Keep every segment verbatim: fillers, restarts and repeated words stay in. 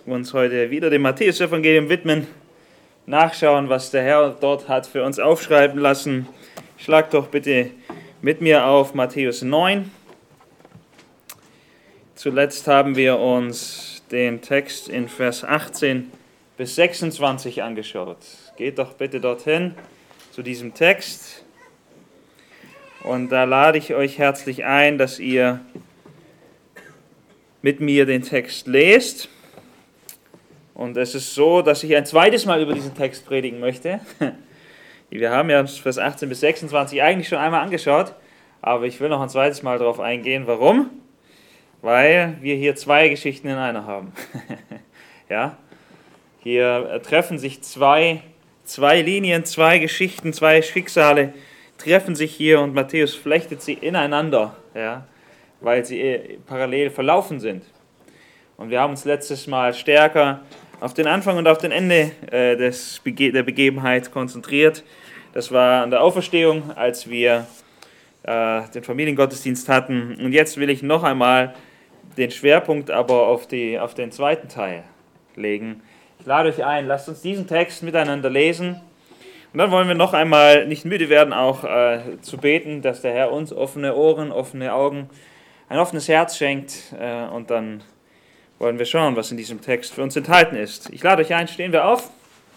uns heute wieder dem Matthäus-Evangelium widmen, nachschauen, was der Herr dort hat für uns aufschreiben lassen. Schlag doch bitte mit mir auf Matthäus neun. Zuletzt haben wir uns den Text in Vers achtzehn bis sechsundzwanzig angeschaut. Geht doch bitte dorthin zu diesem Text. Und da lade ich euch herzlich ein, dass ihr mit mir den Text lest. Und es ist so, dass ich ein zweites Mal über diesen Text predigen möchte. Wir haben ja Vers achtzehn bis sechsundzwanzig eigentlich schon einmal angeschaut, aber ich will noch ein zweites Mal darauf eingehen. Warum? Weil wir hier zwei Geschichten in einer haben. Ja? Hier treffen sich zwei, zwei Linien, zwei Geschichten, zwei Schicksale treffen sich hier und Matthäus flechtet sie ineinander, ja? Weil sie parallel verlaufen sind. Und wir haben uns letztes Mal stärker auf den Anfang und auf den Ende äh, des Bege- der Begebenheit konzentriert. Das war an der Auferstehung, als wir äh, den Familiengottesdienst hatten. Und jetzt will ich noch einmal den Schwerpunkt aber auf, die, auf den zweiten Teil legen. Ich lade euch ein, lasst uns diesen Text miteinander lesen. Und dann wollen wir noch einmal nicht müde werden, auch äh, zu beten, dass der Herr uns offene Ohren, offene Augen, ein offenes Herz schenkt. Äh, und dann wollen wir schauen, was in diesem Text für uns enthalten ist. Ich lade euch ein, stehen wir auf.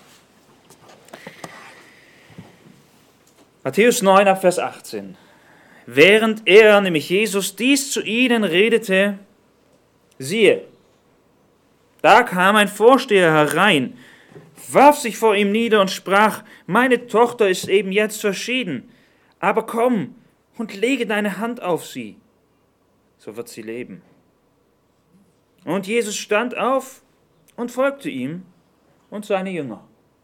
Matthäus neun, ab Vers achtzehn. Während er, nämlich Jesus, dies zu ihnen redete, siehe, da kam ein Vorsteher herein, warf sich vor ihm nieder und sprach, meine Tochter ist eben jetzt verschieden, aber komm und lege deine Hand auf sie, so wird sie leben. Und Jesus stand auf und folgte ihm und seine Jünger.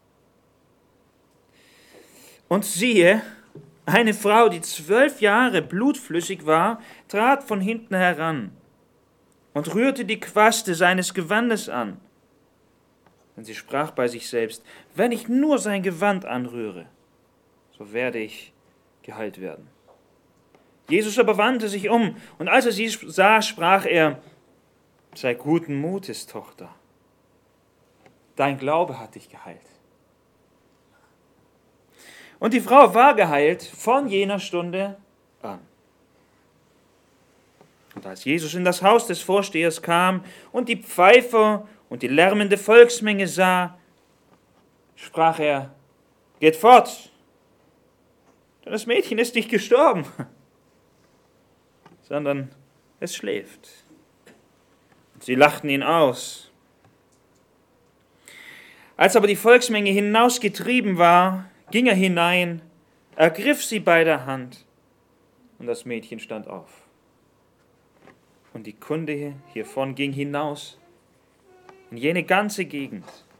Und siehe, eine Frau, die zwölf Jahre blutflüssig war, trat von hinten heran und rührte die Quaste seines Gewandes an. Und sie sprach bei sich selbst, wenn ich nur sein Gewand anrühre, so werde ich geheilt werden. Jesus aber wandte sich um, und als er sie sah, sprach er, sei guten Mutes, Tochter, dein Glaube hat dich geheilt. Und die Frau war geheilt von jener Stunde an. Und als Jesus in das Haus des Vorstehers kam und die Pfeifer und die lärmende Volksmenge sah, sprach er, geht fort, denn das Mädchen ist nicht gestorben, sondern es schläft. Und sie lachten ihn aus. Als aber die Volksmenge hinausgetrieben war, ging er hinein, ergriff sie bei der Hand, und das Mädchen stand auf. Und die Kunde hiervon ging hinaus in jene ganze Gegend.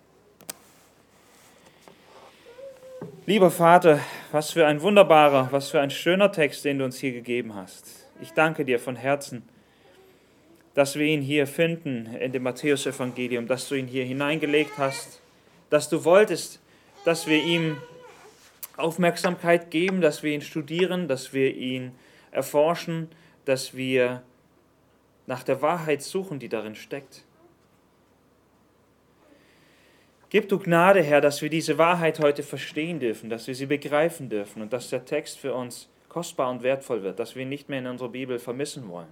Lieber Vater, was für ein wunderbarer, was für ein schöner Text, den du uns hier gegeben hast. Ich danke dir von Herzen, dass wir ihn hier finden in dem Matthäus-Evangelium, dass du ihn hier hineingelegt hast, dass du wolltest, dass wir ihm Aufmerksamkeit geben, dass wir ihn studieren, dass wir ihn erforschen, dass wir nach der Wahrheit suchen, die darin steckt. Gib du Gnade, Herr, dass wir diese Wahrheit heute verstehen dürfen, dass wir sie begreifen dürfen und dass der Text für uns kostbar und wertvoll wird, dass wir ihn nicht mehr in unserer Bibel vermissen wollen.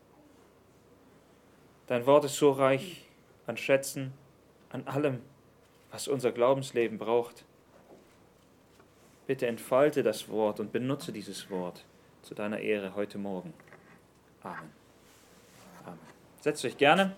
Dein Wort ist so reich an Schätzen, an allem, was unser Glaubensleben braucht. Bitte entfalte das Wort und benutze dieses Wort zu deiner Ehre heute Morgen. Amen. Amen. Setzt euch gerne.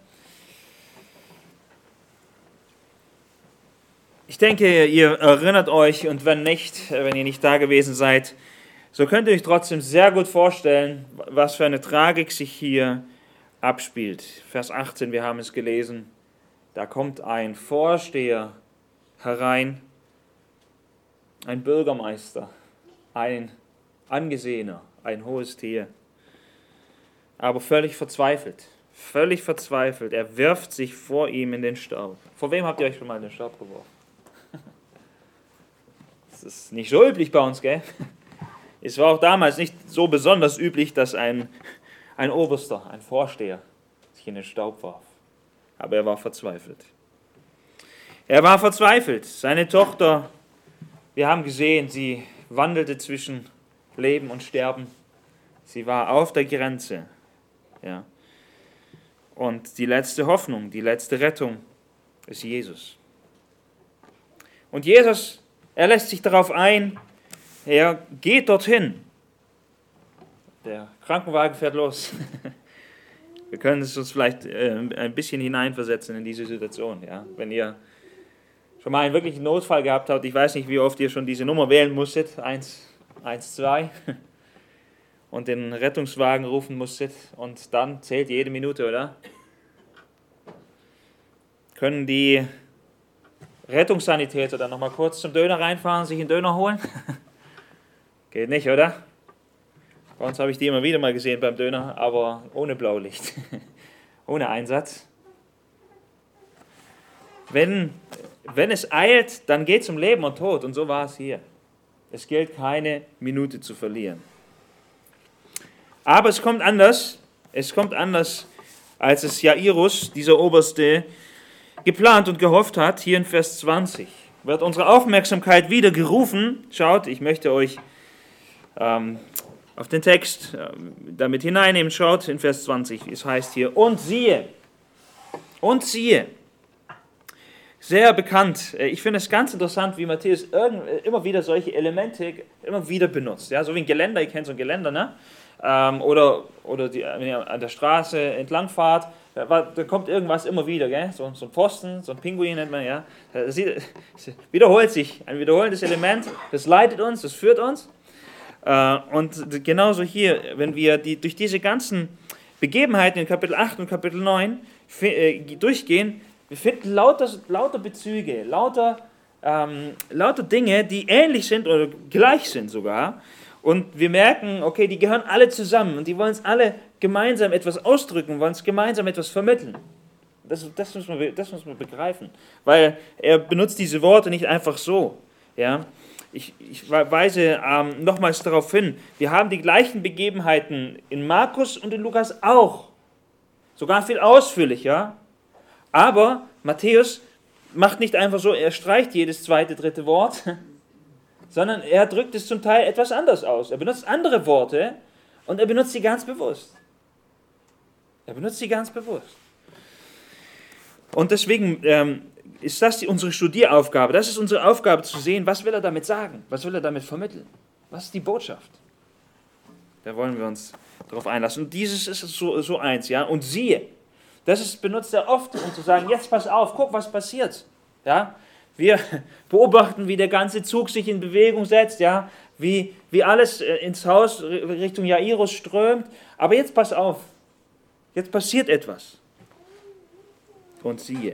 Ich denke, ihr erinnert euch, und wenn nicht, wenn ihr nicht da gewesen seid, so könnt ihr euch trotzdem sehr gut vorstellen, was für eine Tragik sich hier abspielt. Vers achtzehn, wir haben es gelesen, da kommt ein Vorsteher herein, ein Bürgermeister, ein Angesehener, ein hohes Tier, aber völlig verzweifelt, völlig verzweifelt. Er wirft sich vor ihm in den Staub. Vor wem habt ihr euch schon mal in den Staub geworfen? Das ist nicht so üblich bei uns, gell? Es war auch damals nicht so besonders üblich, dass ein, ein Oberster, ein Vorsteher sich in den Staub warf. aber er war verzweifelt. Er war verzweifelt. Seine Tochter, wir haben gesehen, sie wandelte zwischen Leben und Sterben. Sie war auf der Grenze. Ja. Und die letzte Hoffnung, die letzte Rettung ist Jesus. Und Jesus, er lässt sich darauf ein, er geht dorthin. Der Krankenwagen fährt los. Wir können es uns vielleicht ein bisschen hineinversetzen in diese Situation. Ja? Wenn ihr schon mal einen wirklichen Notfall gehabt habt, ich weiß nicht, wie oft ihr schon diese Nummer wählen musstet, eins, eins, zwei, und den Rettungswagen rufen musstet und dann zählt jede Minute, oder? Können die Rettungssanitäter dann nochmal kurz zum Döner reinfahren, sich einen Döner holen? Geht nicht, oder? Bei uns habe ich die immer wieder mal gesehen beim Döner, aber ohne Blaulicht, ohne Einsatz. Wenn, wenn es eilt, dann geht es um Leben und Tod, und so war es hier. Es gilt, keine Minute zu verlieren. Aber es kommt anders, es kommt anders, als es Jairus, dieser Oberste, geplant und gehofft hat. Hier in Vers zwanzig wird unsere Aufmerksamkeit wieder gerufen. Schaut, ich möchte euch ähm, auf den Text äh, damit hineinnehmen. Schaut in Vers zwanzig, es heißt hier, und siehe, und siehe. Sehr bekannt. Ich finde es ganz interessant, wie Matthäus immer wieder solche Elemente immer wieder benutzt. Ja, so wie ein Geländer, ihr kennt so ein Geländer, ne? Ähm, oder oder die, wenn ihr an der Straße entlang fahrt, da, da kommt irgendwas immer wieder, gell? So, so ein Pfosten, so ein Pinguin nennt man, ja. Das sieht, wiederholt sich, ein wiederholendes Element, das leitet uns, das führt uns. Äh, und genauso hier, wenn wir die, durch diese ganzen Begebenheiten in Kapitel acht und Kapitel neun äh, durchgehen, wir finden lauter, lauter Bezüge, lauter, ähm, lauter Dinge, die ähnlich sind oder gleich sind sogar. Und wir merken, okay, die gehören alle zusammen und die wollen es alle gemeinsam etwas ausdrücken, wollen es gemeinsam etwas vermitteln. Das, das, müssen wir, das müssen wir begreifen, weil er benutzt diese Worte nicht einfach so. Ja? Ich, ich weise ähm, nochmals darauf hin, wir haben die gleichen Begebenheiten in Markus und in Lukas auch, sogar viel ausführlicher. Aber Matthäus macht nicht einfach so, er streicht jedes zweite, dritte Wort, sondern er drückt es zum Teil etwas anders aus. Er benutzt andere Worte und er benutzt sie ganz bewusst. Er benutzt sie ganz bewusst. Und deswegen ähm, ist das die, unsere Studieraufgabe. Das ist unsere Aufgabe zu sehen, was will er damit sagen? Was will er damit vermitteln? Was ist die Botschaft? Da wollen wir uns darauf einlassen. Und dieses ist so, so eins, ja. Und siehe, das ist, benutzt er oft, um zu sagen, jetzt pass auf, guck, was passiert. Ja? Wir beobachten, wie der ganze Zug sich in Bewegung setzt, ja? wie, wie alles ins Haus Richtung Jairus strömt. Aber jetzt pass auf, jetzt passiert etwas. Und siehe,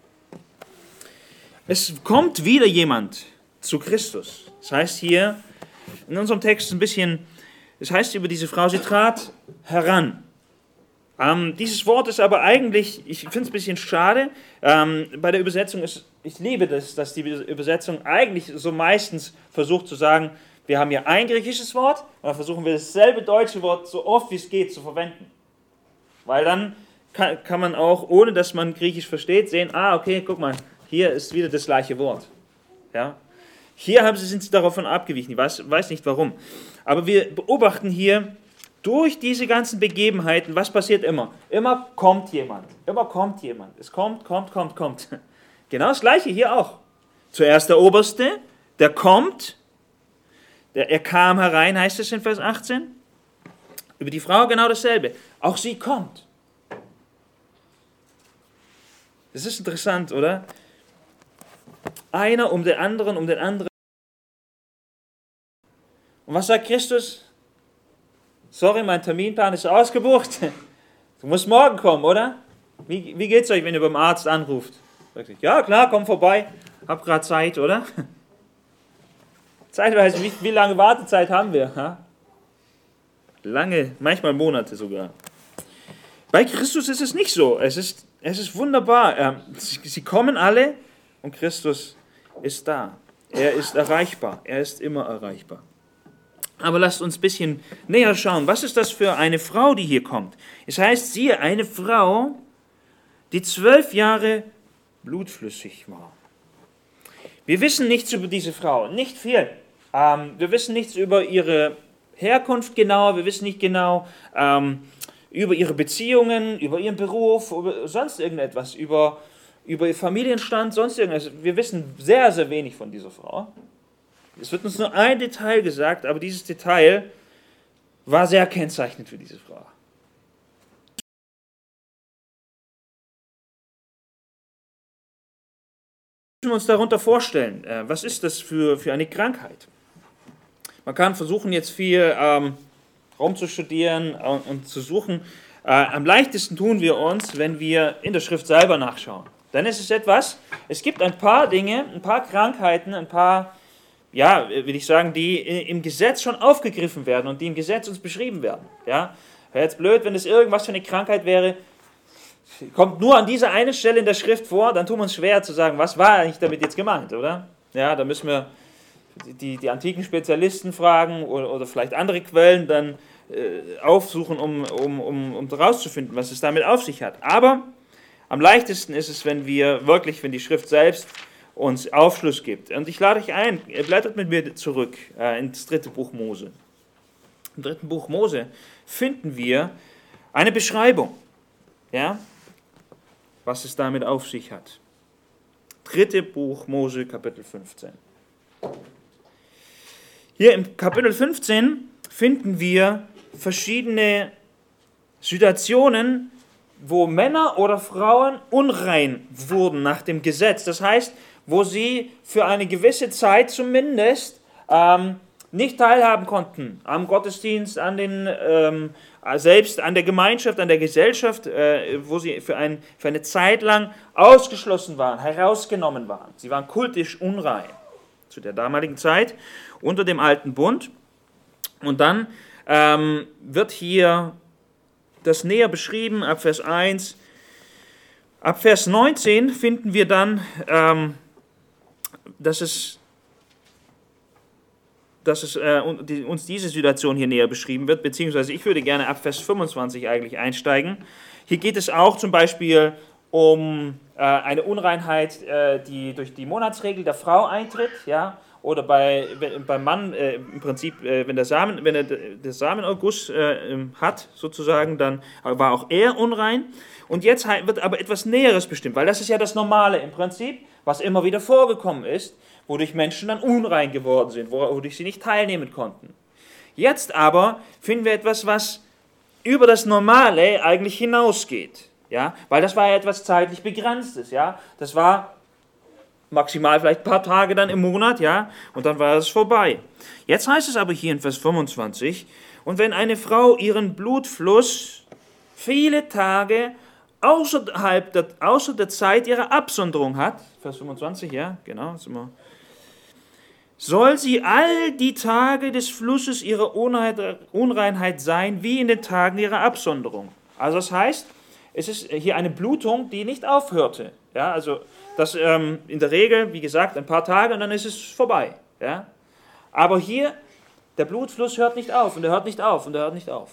es kommt wieder jemand zu Christus. Das heißt hier in unserem Text ein bisschen, das heißt über diese Frau, sie trat heran. Ähm, dieses Wort ist aber eigentlich, ich finde es ein bisschen schade, ähm, bei der Übersetzung ist, ich liebe das, dass die Übersetzung eigentlich so meistens versucht zu sagen, wir haben hier ein griechisches Wort, und dann versuchen wir dasselbe deutsche Wort so oft wie es geht zu verwenden. Weil dann kann, kann man auch, ohne dass man Griechisch versteht, sehen, ah, okay, guck mal, hier ist wieder das gleiche Wort. Ja? Hier haben sie, sind sie davon abgewichen, ich weiß, weiß nicht warum. Aber wir beobachten hier, durch diese ganzen Begebenheiten, was passiert immer? Immer kommt jemand. Immer kommt jemand. Es kommt, kommt, kommt, kommt. Genau das Gleiche hier auch. Zuerst der Oberste, der kommt. Der, er kam herein, heißt es in Vers achtzehn. Über die Frau genau dasselbe. Auch sie kommt. Das ist interessant, oder? Einer um den anderen, um den anderen. Und was sagt Christus? Sorry, mein Terminplan ist ausgebucht. Du musst morgen kommen, oder? Wie, wie geht's euch, wenn ihr beim Arzt anruft? Sagt ich, ja, klar, komm vorbei. Hab gerade Zeit, oder? Zeitweise, wie, wie lange Wartezeit haben wir? Ha? Lange, manchmal Monate sogar. Bei Christus ist es nicht so. Es ist, es ist wunderbar. Ähm, sie, sie kommen alle und Christus ist da. Er ist erreichbar. Er ist immer erreichbar. Aber lasst uns ein bisschen näher schauen. Was ist das für eine Frau, die hier kommt? Es heißt, siehe, eine Frau, die zwölf Jahre blutflüssig war. Wir wissen nichts über diese Frau, nicht viel. Ähm, wir wissen nichts über ihre Herkunft genau, wir wissen nicht genau ähm, über ihre Beziehungen, über ihren Beruf, über sonst irgendetwas, über, über ihr Familienstand, sonst irgendetwas. Wir wissen sehr, sehr wenig von dieser Frau. Es wird uns nur ein Detail gesagt, aber dieses Detail war sehr kennzeichnend für diese Frau. Wir müssen uns darunter vorstellen, äh, was ist das für, für eine Krankheit? Man kann versuchen, jetzt viel ähm, rumzustudieren und, und zu suchen. Äh, am leichtesten tun wir uns, wenn wir in der Schrift selber nachschauen. Dann ist es etwas, es gibt ein paar Dinge, ein paar Krankheiten, ein paar, ja, will ich sagen, die im Gesetz schon aufgegriffen werden und die im Gesetz uns beschrieben werden. Ja? Wäre jetzt blöd, wenn es irgendwas für eine Krankheit wäre, kommt nur an dieser einen Stelle in der Schrift vor, dann tun wir uns schwer zu sagen, was war eigentlich damit jetzt gemeint, oder? Ja, da müssen wir die, die antiken Spezialisten fragen oder, oder vielleicht andere Quellen dann äh, aufsuchen, um, um, um, um herauszufinden, was es damit auf sich hat. Aber am leichtesten ist es, wenn wir wirklich, wenn die Schrift selbst uns Aufschluss gibt. Und ich lade euch ein, ihr blättert mit mir zurück äh, ins dritte Buch Mose. Im dritten Buch Mose finden wir eine Beschreibung, ja, was es damit auf sich hat. Dritte Buch Mose, Kapitel fünfzehn. Hier im Kapitel fünfzehn finden wir verschiedene Situationen, wo Männer oder Frauen unrein wurden nach dem Gesetz. Das heißt, wo sie für eine gewisse Zeit zumindest ähm, nicht teilhaben konnten am Gottesdienst, an den, ähm, selbst an der Gemeinschaft, an der Gesellschaft, äh, wo sie für, ein, für eine Zeit lang ausgeschlossen waren, herausgenommen waren. Sie waren kultisch unrein zu der damaligen Zeit unter dem alten Bund. Und dann ähm, wird hier das näher beschrieben, ab Vers eins. Ab Vers neunzehn finden wir dann, ähm, dass es, dass es äh, uns diese Situation hier näher beschrieben wird, beziehungsweise ich würde gerne ab Vers fünfundzwanzig eigentlich einsteigen. Hier geht es auch zum Beispiel um äh, eine Unreinheit, äh, die durch die Monatsregel der Frau eintritt, ja, oder bei, beim Mann äh, im Prinzip, äh, wenn der Samen, wenn er den Samenerguss äh, hat, sozusagen, dann war auch er unrein. Und jetzt wird aber etwas Näheres bestimmt, weil das ist ja das Normale im Prinzip, was immer wieder vorgekommen ist, wodurch Menschen dann unrein geworden sind, wodurch sie nicht teilnehmen konnten. Jetzt aber finden wir etwas, was über das Normale eigentlich hinausgeht, ja, weil das war ja etwas zeitlich Begrenztes, ja, das war maximal vielleicht ein paar Tage dann im Monat, ja, und dann war es vorbei. Jetzt heißt es aber hier in Vers fünfundzwanzig, und wenn eine Frau ihren Blutfluss viele Tage außerhalb der, außer der Zeit ihrer Absonderung hat, Vers fünfundzwanzig, ja, genau, sind wir, soll sie all die Tage des Flusses ihrer Unreinheit sein, wie in den Tagen ihrer Absonderung. Also das heißt, es ist hier eine Blutung, die nicht aufhörte. Ja, also das ähm, in der Regel, wie gesagt, ein paar Tage und dann ist es vorbei. Ja? Aber hier, der Blutfluss hört nicht auf und er hört nicht auf und er hört nicht auf.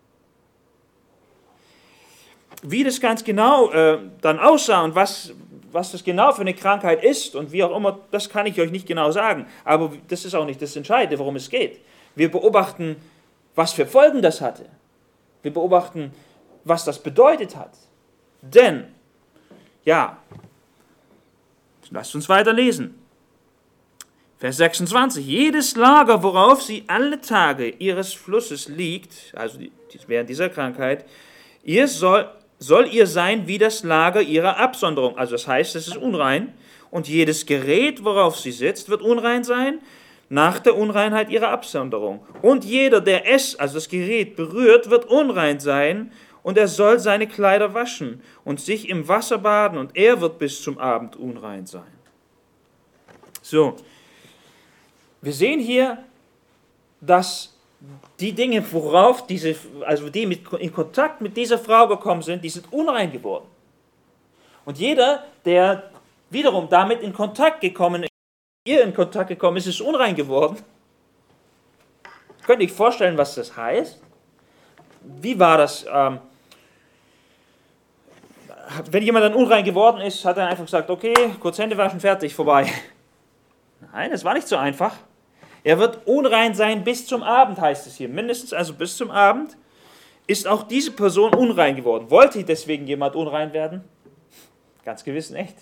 Wie das ganz genau äh, dann aussah und was, was das genau für eine Krankheit ist und wie auch immer, das kann ich euch nicht genau sagen. Aber das ist auch nicht das Entscheidende, worum es geht. Wir beobachten, was für Folgen das hatte. Wir beobachten, was das bedeutet hat. Denn, ja, lasst uns weiter lesen. Vers sechsundzwanzig. Jedes Lager, worauf sie alle Tage ihres Flusses liegt, also während dieser Krankheit, ihr soll, soll ihr sein wie das Lager ihrer Absonderung. Also das heißt, es ist unrein. Und jedes Gerät, worauf sie sitzt, wird unrein sein, nach der Unreinheit ihrer Absonderung. Und jeder, der es, also das Gerät, berührt, wird unrein sein, und er soll seine Kleider waschen und sich im Wasser baden, und er wird bis zum Abend unrein sein. So, wir sehen hier, dass die Dinge, worauf diese, also die mit, in Kontakt mit dieser Frau gekommen sind, die sind unrein geworden. Und jeder, der wiederum damit in Kontakt gekommen ist, ihr in Kontakt gekommen ist, ist unrein geworden. Könnt ihr euch vorstellen, was das heißt? Wie war das? Ähm, wenn jemand dann unrein geworden ist, hat er einfach gesagt, okay, kurz Hände waschen, fertig, vorbei. Nein, das war nicht so einfach. Er wird unrein sein bis zum Abend, heißt es hier. Mindestens also bis zum Abend ist auch diese Person unrein geworden. Wollte deswegen jemand unrein werden? Ganz gewiss nicht.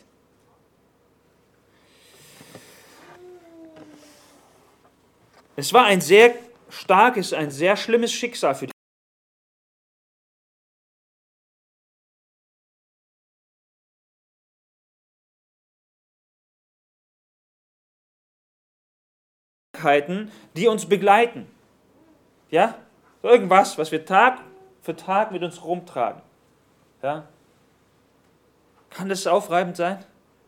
Es war ein sehr starkes, ein sehr schlimmes Schicksal für die Krankheiten, die uns begleiten. Ja? Irgendwas, was wir Tag für Tag mit uns rumtragen. Ja? Kann das aufreibend sein?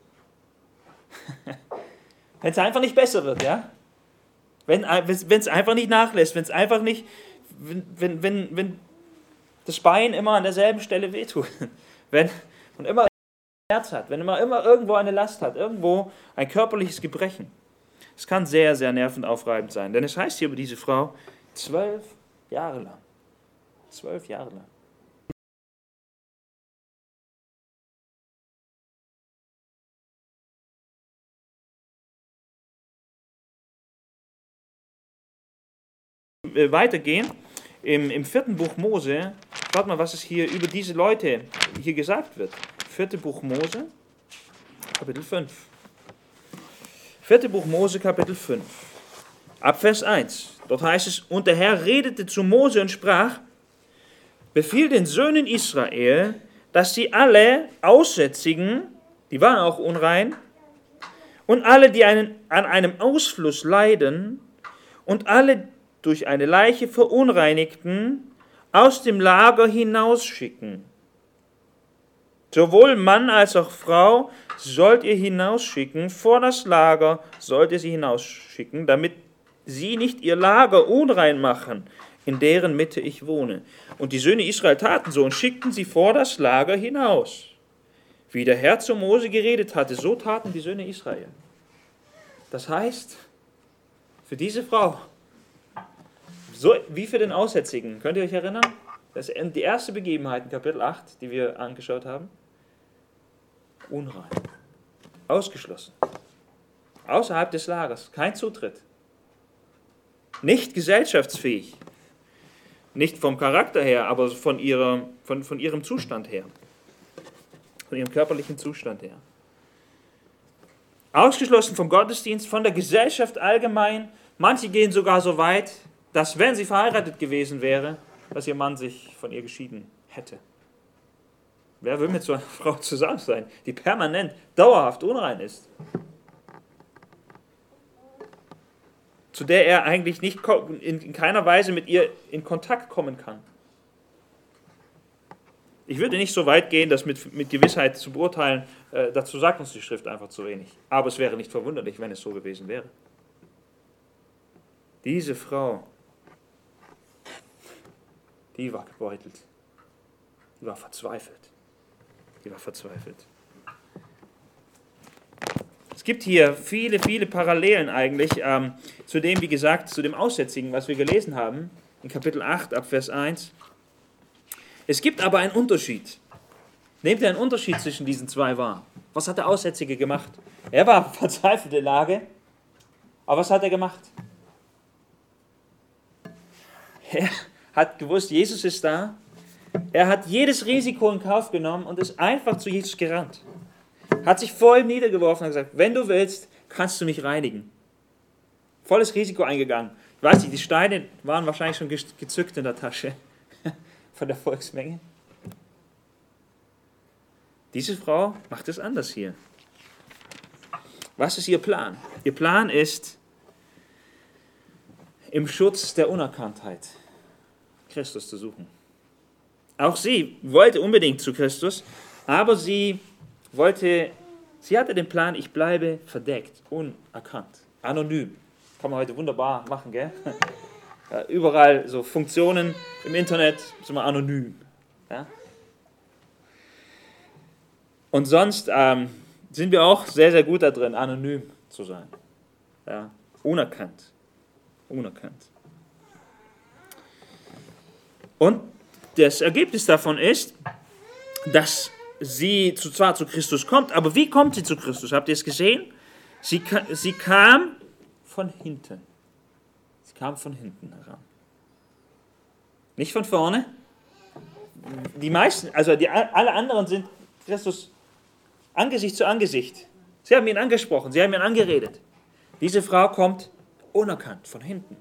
Wenn es einfach nicht besser wird, ja? Wenn es einfach nicht nachlässt, wenn es einfach nicht, wenn, wenn, wenn, wenn das Bein immer an derselben Stelle wehtut, wenn man immer ein Herz hat, wenn man immer irgendwo eine Last hat, irgendwo ein körperliches Gebrechen. Es kann sehr, sehr nervenaufreibend sein, denn es heißt hier über diese Frau, zwölf Jahre lang. Zwölf Jahre lang. Weitergehen, im, im vierten Buch Mose, schaut mal, was es hier über diese Leute hier gesagt wird. Vierte Buch Mose, Kapitel fünf. Vierte Buch Mose, Kapitel fünf. Ab Vers eins. Dort heißt es, und der Herr redete zu Mose und sprach, befiehl den Söhnen Israel, dass sie alle Aussätzigen, die waren auch unrein, und alle, die einen, an einem Ausfluss leiden, und alle durch eine Leiche Verunreinigten aus dem Lager hinausschicken. Sowohl Mann als auch Frau sollt ihr hinausschicken, vor das Lager sollt ihr sie hinausschicken, damit sie nicht ihr Lager unrein machen, in deren Mitte ich wohne. Und die Söhne Israel taten so und schickten sie vor das Lager hinaus. Wie der Herr zu Mose geredet hatte, so taten die Söhne Israel. Das heißt, für diese Frau, so wie für den Aussätzigen, könnt ihr euch erinnern? Das ist die erste Begebenheit in Kapitel acht, die wir angeschaut haben. Unrein. Ausgeschlossen. Außerhalb des Lagers. Kein Zutritt. Nicht gesellschaftsfähig. Nicht vom Charakter her, aber von, ihrer, von, von ihrem Zustand her. Von ihrem körperlichen Zustand her. Ausgeschlossen vom Gottesdienst, von der Gesellschaft allgemein. Manche gehen sogar so weit, dass, wenn sie verheiratet gewesen wäre, dass ihr Mann sich von ihr geschieden hätte. Wer will mit so einer Frau zusammen sein, die permanent, dauerhaft unrein ist? Zu der er eigentlich nicht in keiner Weise mit ihr in Kontakt kommen kann. Ich würde nicht so weit gehen, das mit, mit Gewissheit zu beurteilen, äh, dazu sagt uns die Schrift einfach zu wenig. Aber es wäre nicht verwunderlich, wenn es so gewesen wäre. Diese Frau, die war gebeutelt. Die war verzweifelt. Die war verzweifelt. Es gibt hier viele, viele Parallelen eigentlich ähm, zu dem, wie gesagt, zu dem Aussätzigen, was wir gelesen haben, in Kapitel acht, ab Vers eins. Es gibt aber einen Unterschied. Nehmt ihr einen Unterschied zwischen diesen zwei wahr? Was hat der Aussätzige gemacht? Er war verzweifelte Lage, aber was hat er gemacht? Er hat gewusst, Jesus ist da. Er hat jedes Risiko in Kauf genommen und ist einfach zu Jesus gerannt. Hat sich vor ihm niedergeworfen und gesagt, wenn du willst, kannst du mich reinigen. Volles Risiko eingegangen. Ich weiß nicht, die Steine waren wahrscheinlich schon gezückt in der Tasche von der Volksmenge. Diese Frau macht es anders hier. Was ist ihr Plan? Ihr Plan ist, im Schutz der Unerkanntheit Christus zu suchen. Auch sie wollte unbedingt zu Christus, aber sie wollte, sie hatte den Plan, ich bleibe verdeckt, unerkannt, anonym. Kann man heute wunderbar machen, gell? Ja, überall so Funktionen im Internet sind wir anonym. Ja? Und sonst ähm, sind wir auch sehr, sehr gut da drin, anonym zu sein. Ja? Unerkannt. Unerkannt. Und das Ergebnis davon ist, dass sie zu, zwar zu Christus kommt, aber wie kommt sie zu Christus? Habt ihr es gesehen? Sie, sie kam von hinten. Sie kam von hinten heran. Nicht von vorne. Die meisten, also die, alle anderen sind Christus Angesicht zu Angesicht. Sie haben ihn angesprochen, sie haben ihn angeredet. Diese Frau kommt unerkannt von hinten.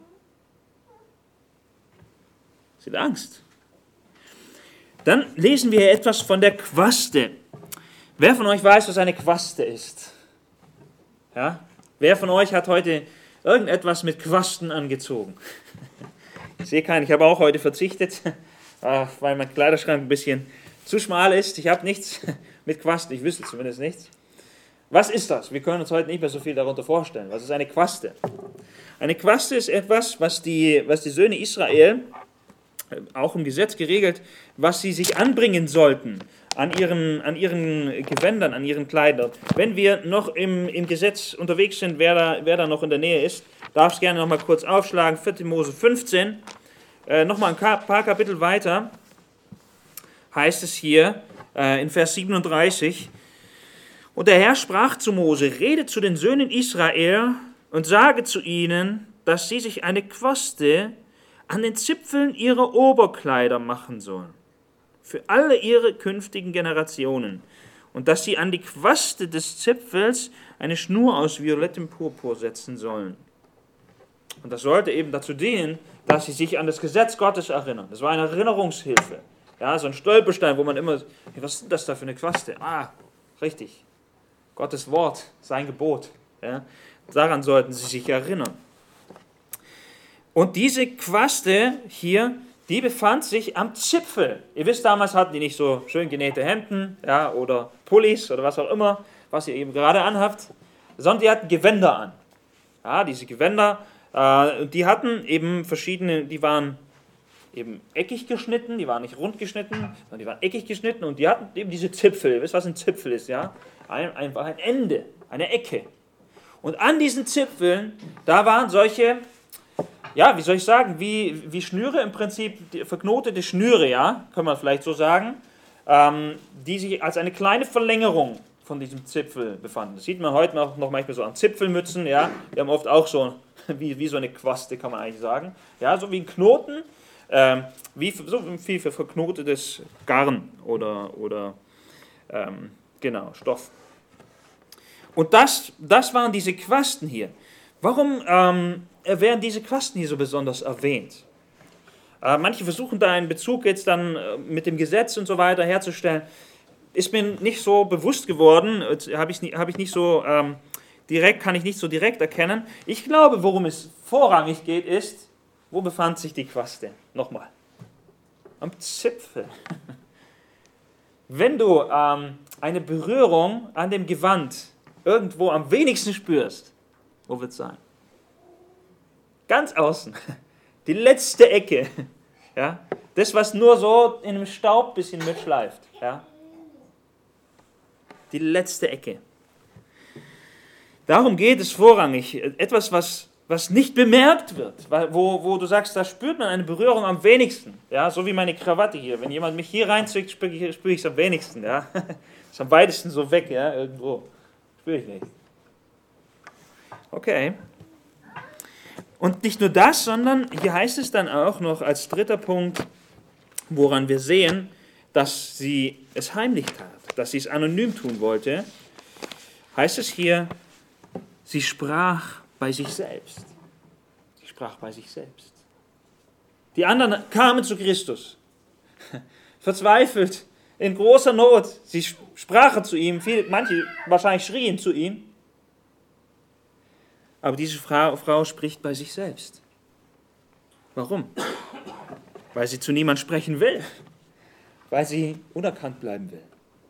Sie hat Angst. Dann lesen wir etwas von der Quaste. Wer von euch weiß, was eine Quaste ist? Ja? Wer von euch hat heute irgendetwas mit Quasten angezogen? Ich sehe keinen, ich habe auch heute verzichtet, weil mein Kleiderschrank ein bisschen zu schmal ist. Ich habe nichts mit Quasten, ich wüsste zumindest nichts. Was ist das? Wir können uns heute nicht mehr so viel darunter vorstellen. Was ist eine Quaste? Eine Quaste ist etwas, was die, was die Söhne Israel, auch im Gesetz geregelt, was sie sich anbringen sollten an ihren, an ihren Gewändern, an ihren Kleidern. Wenn wir noch im, im Gesetz unterwegs sind, wer da, wer da noch in der Nähe ist, darf es gerne noch mal kurz aufschlagen, vierte Mose fünfzehn, äh, noch mal ein paar Kapitel weiter, heißt es hier äh, in Vers siebenunddreißig, und der Herr sprach zu Mose, rede zu den Söhnen Israel und sage zu ihnen, dass sie sich eine Quaste an den Zipfeln ihrer Oberkleider machen sollen, für alle ihre künftigen Generationen, und dass sie an die Quaste des Zipfels eine Schnur aus violettem Purpur setzen sollen. Und das sollte eben dazu dienen, dass sie sich an das Gesetz Gottes erinnern. Das war eine Erinnerungshilfe. Ja, so ein Stolperstein, wo man immer, was ist denn das da für eine Quaste? Ah, richtig. Gottes Wort, sein Gebot. Ja, daran sollten sie sich erinnern. Und diese Quaste hier, die befand sich am Zipfel. Ihr wisst, damals hatten die nicht so schön genähte Hemden, ja, oder Pullis oder was auch immer, was ihr eben gerade anhabt, sondern die hatten Gewänder an. Ja, diese Gewänder, äh, die hatten eben verschiedene, die waren eben eckig geschnitten, die waren nicht rund geschnitten, sondern die waren eckig geschnitten und die hatten eben diese Zipfel. Ihr wisst, was ein Zipfel ist, ja? Ein, einfach ein Ende, eine Ecke. Und an diesen Zipfeln, da waren solche, ja, wie soll ich sagen, wie, wie Schnüre im Prinzip, die verknotete Schnüre, ja, kann man vielleicht so sagen, ähm, die sich als eine kleine Verlängerung von diesem Zipfel befanden. Das sieht man heute noch, noch manchmal so an Zipfelmützen, ja, die haben oft auch so, wie, wie so eine Quaste, kann man eigentlich sagen, ja, so wie ein Knoten, ähm, wie so viel für verknotetes Garn oder, oder ähm, genau, Stoff. Und das, das waren diese Quasten hier. Warum ähm, werden diese Quasten hier so besonders erwähnt? Äh, manche versuchen da einen Bezug jetzt dann äh, mit dem Gesetz und so weiter herzustellen. Ist mir nicht so bewusst geworden, habe ich, hab ich nicht so ähm, direkt, kann ich nicht so direkt erkennen. Ich glaube, worum es vorrangig geht, ist, wo befand sich die Quaste? Nochmal. Am Zipfel. Wenn du ähm, eine Berührung an dem Gewand irgendwo am wenigsten spürst, wo wird es sein? Ganz außen. Die letzte Ecke. Ja? Das, was nur so in einem Staub ein bisschen mitschleift. Ja? Die letzte Ecke. Darum geht es vorrangig. Etwas, was, was nicht bemerkt wird. Wo, wo du sagst, da spürt man eine Berührung am wenigsten. Ja? So wie meine Krawatte hier. Wenn jemand mich hier reinzwickt, spüre ich es spür am wenigsten. Ja? Ist am weitesten so weg, ja? Irgendwo. Spüre ich nicht. Okay. Und nicht nur das, sondern hier heißt es dann auch noch als dritter Punkt, woran wir sehen, dass sie es heimlich tat, dass sie es anonym tun wollte, heißt es hier, sie sprach bei sich selbst. Sie sprach bei sich selbst. Die anderen kamen zu Christus, verzweifelt, in großer Not. Sie sprachen zu ihm, viele, manche wahrscheinlich schrien zu ihm. Aber diese Frau, Frau spricht bei sich selbst. Warum? Weil sie zu niemand sprechen will. Weil sie unerkannt bleiben will.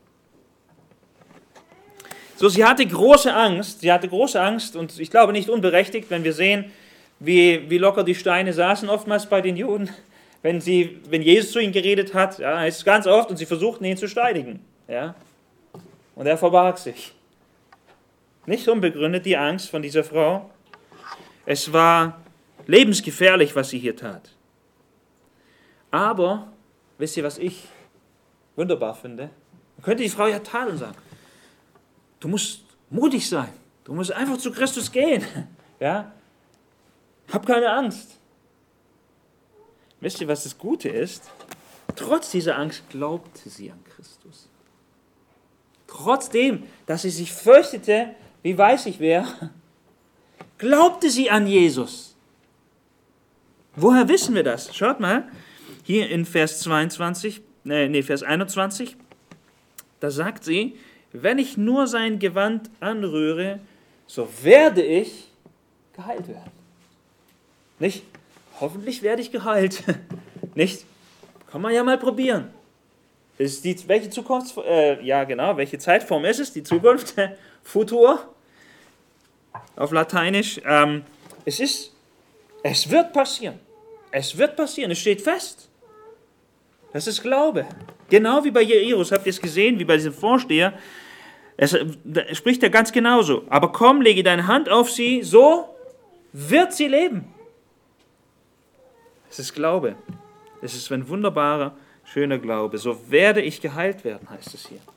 So, sie hatte große Angst. Sie hatte große Angst und ich glaube nicht unberechtigt, wenn wir sehen, wie, wie locker die Steine saßen oftmals bei den Juden, wenn, sie, wenn Jesus zu ihnen geredet hat. Ja, ist ganz oft und sie versuchten ihn zu steinigen. Ja? Und er verbarg sich. Nicht unbegründet die Angst von dieser Frau. Es war lebensgefährlich, was sie hier tat. Aber, wisst ihr, was ich wunderbar finde? könnte die Frau ja tadeln und sagen, du musst mutig sein. Du musst einfach zu Christus gehen. Ja? Hab keine Angst. Wisst ihr, was das Gute ist? Trotz dieser Angst glaubte sie an Christus. Trotzdem, dass sie sich fürchtete, wie weiß ich wer, glaubte sie an Jesus. Woher wissen wir das? Schaut mal, hier in Vers zweiundzwanzig, nee, nee, Vers einundzwanzig, da sagt sie, wenn ich nur sein Gewand anrühre, so werde ich geheilt werden. Nicht? Hoffentlich werde ich geheilt. Nicht? Kann man ja mal probieren. Ist die, welche Zukunft, äh, ja genau, welche Zeitform ist es? Die Zukunft, Futur, auf Lateinisch. Ähm, es ist, es wird passieren. Es wird passieren, es steht fest. Das ist Glaube. Genau wie bei Jairus, habt ihr es gesehen, wie bei diesem Vorsteher. Es, da spricht er ganz genauso. Aber komm, lege deine Hand auf sie, so wird sie leben. Es ist Glaube. Es ist ein wunderbarer, schöner Glaube. So werde ich geheilt werden, heißt es hier.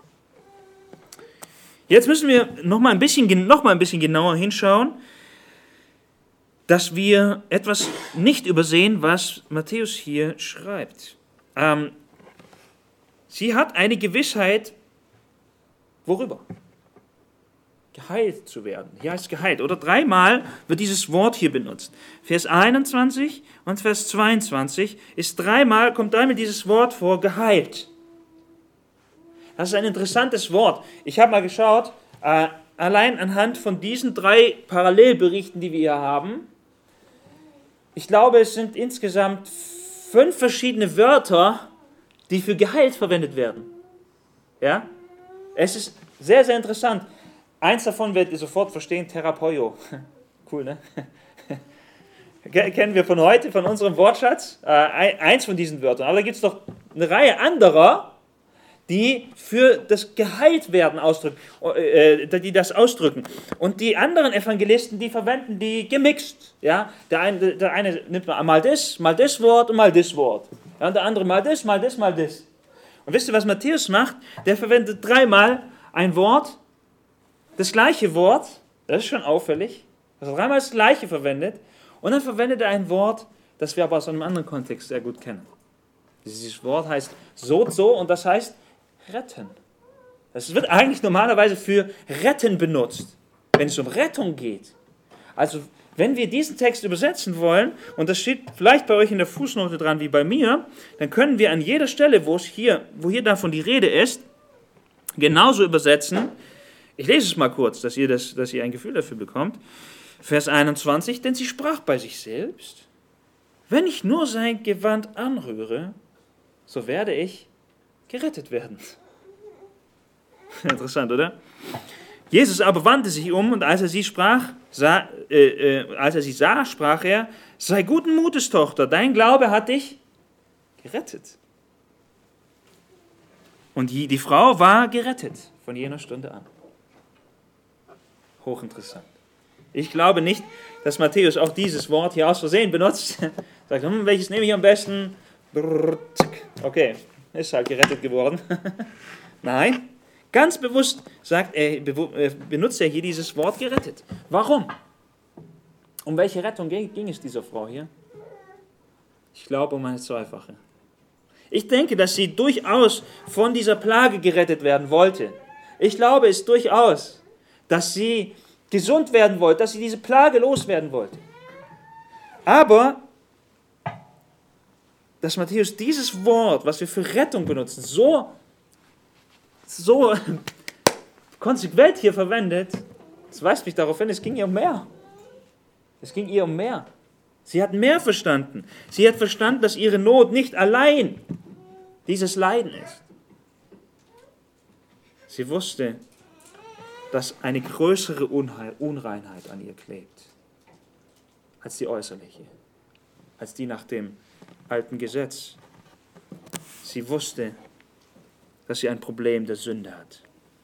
Jetzt müssen wir noch mal ein bisschen, noch mal ein bisschen genauer hinschauen, dass wir etwas nicht übersehen, was Matthäus hier schreibt. Ähm, sie hat eine Gewissheit, worüber? Geheilt zu werden. Hier heißt geheilt. Oder dreimal wird dieses Wort hier benutzt. Vers einundzwanzig und Vers zweiundzwanzig ist dreimal, kommt dreimal dieses Wort vor, geheilt. Das ist ein interessantes Wort. Ich habe mal geschaut, äh, allein anhand von diesen drei Parallelberichten, die wir hier haben, ich glaube, es sind insgesamt fünf verschiedene Wörter, die für geheilt verwendet werden. Ja? Es ist sehr, sehr interessant. Eins davon werdet ihr sofort verstehen, Therapeio. Cool, ne? Kennen wir von heute, von unserem Wortschatz. Äh, eins von diesen Wörtern. Aber da gibt es noch eine Reihe anderer, die für das Geheiltwerden ausdrücken, äh, die das ausdrücken. Und die anderen Evangelisten, die verwenden die gemixt. Ja? Der, eine, der eine nimmt mal das, mal das Wort und mal das Wort. Ja, und der andere mal das, mal das, mal das. Und wisst ihr, was Matthäus macht? Der verwendet dreimal ein Wort, das gleiche Wort, das ist schon auffällig, also dreimal das gleiche verwendet, und dann verwendet er ein Wort, das wir aber aus einem anderen Kontext sehr gut kennen. Dieses Wort heißt sozo und das heißt retten. Das wird eigentlich normalerweise für retten benutzt, wenn es um Rettung geht. Also wenn wir diesen Text übersetzen wollen, und das steht vielleicht bei euch in der Fußnote dran wie bei mir, dann können wir an jeder Stelle, wo es hier, wo hier davon die Rede ist, genauso übersetzen. Ich lese es mal kurz, dass ihr, das, dass ihr ein Gefühl dafür bekommt. Vers einundzwanzig, denn sie sprach bei sich selbst, wenn ich nur sein Gewand anrühre, so werde ich gerettet werden. Interessant, oder? Jesus aber wandte sich um und als er sie sprach, sah, äh, äh, als er sie sah, sprach er, sei guten Mutes, Tochter, dein Glaube hat dich gerettet. Und die, die Frau war gerettet von jener Stunde an. Hochinteressant. Ich glaube nicht, dass Matthäus auch dieses Wort hier aus Versehen benutzt. Sagt, hm, welches nehme ich am besten? Okay, ist halt gerettet geworden. Nein, ganz bewusst sagt er, benutzt er hier dieses Wort gerettet. Warum? Um welche Rettung ging es dieser Frau hier? Ich glaube um eine zweifache. Ich denke, dass sie durchaus von dieser Plage gerettet werden wollte. Ich glaube es durchaus, dass sie gesund werden wollte, dass sie diese Plage loswerden wollte. Aber, dass Matthäus dieses Wort, was wir für Rettung benutzen, so, so konsequent hier verwendet, das weist mich darauf hin, es ging ihr um mehr. Es ging ihr um mehr. Sie hat mehr verstanden. Sie hat verstanden, dass ihre Not nicht allein dieses Leiden ist. Sie wusste, dass eine größere Unreinheit an ihr klebt, als die äußerliche, als die nach dem alten Gesetz. Sie wusste, dass sie ein Problem der Sünde hat.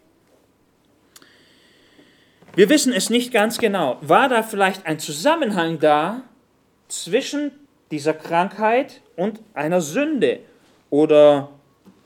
Wir wissen es nicht ganz genau. War da vielleicht ein Zusammenhang da zwischen dieser Krankheit und einer Sünde? Oder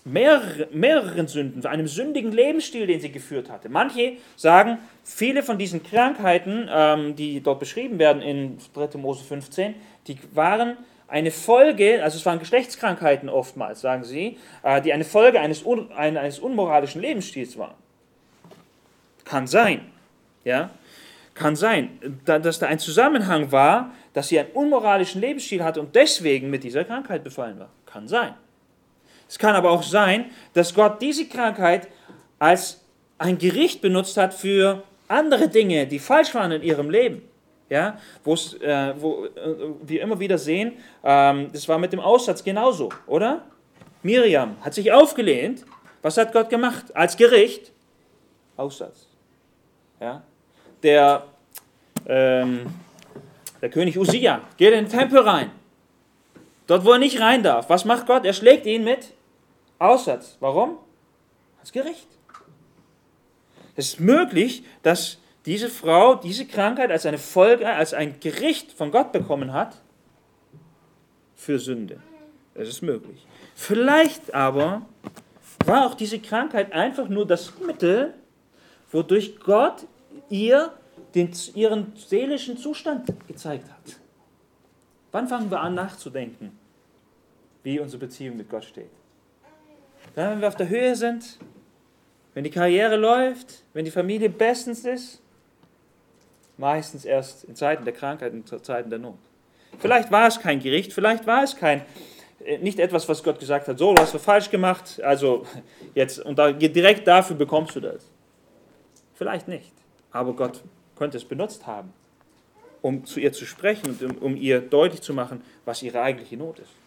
mehrere, mehreren Sünden, einem sündigen Lebensstil, den sie geführt hatte. Manche sagen, viele von diesen Krankheiten, ähm, die dort beschrieben werden in dritter Mose fünfzehn, die waren eine Folge, also es waren Geschlechtskrankheiten oftmals, sagen sie, äh, die eine Folge eines, un, eines unmoralischen Lebensstils waren. Kann sein, ja, kann sein, dass da ein Zusammenhang war, dass sie einen unmoralischen Lebensstil hatte und deswegen mit dieser Krankheit befallen war. Kann sein. Es kann aber auch sein, dass Gott diese Krankheit als ein Gericht benutzt hat für andere Dinge, die falsch waren in ihrem Leben. Ja, wo's, äh, wo äh, wir immer wieder sehen, ähm, das war mit dem Aussatz genauso, oder? Miriam hat sich aufgelehnt. Was hat Gott gemacht? Als Gericht? Aussatz. Ja? Der, ähm, der König Usia geht in den Tempel rein. Dort, wo er nicht rein darf. Was macht Gott? Er schlägt ihn mit Aussatz. Warum? Als Gericht. Es ist möglich, dass diese Frau diese Krankheit als eine Folge, als ein Gericht von Gott bekommen hat für Sünde. Das ist möglich. Vielleicht aber war auch diese Krankheit einfach nur das Mittel, wodurch Gott ihr den, ihren seelischen Zustand gezeigt hat. Wann fangen wir an nachzudenken, wie unsere Beziehung mit Gott steht? Dann, wenn wir auf der Höhe sind, wenn die Karriere läuft, wenn die Familie bestens ist, meistens erst in Zeiten der Krankheit und Zeiten der Not. Vielleicht war es kein Gericht, vielleicht war es kein, nicht etwas, was Gott gesagt hat, so, du hast was falsch gemacht, also jetzt, und da, direkt dafür bekommst du das. Vielleicht nicht, aber Gott könnte es benutzt haben, um zu ihr zu sprechen und um, um ihr deutlich zu machen, was ihre eigentliche Not ist.